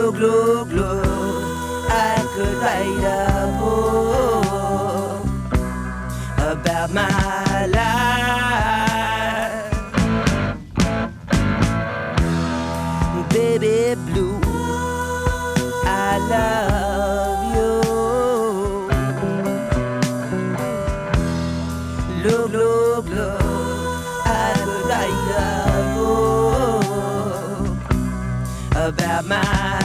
Glue, glue, glue. I could write a book about my life. Baby blue, I love you. Glue, glue, glue. I could write a book about my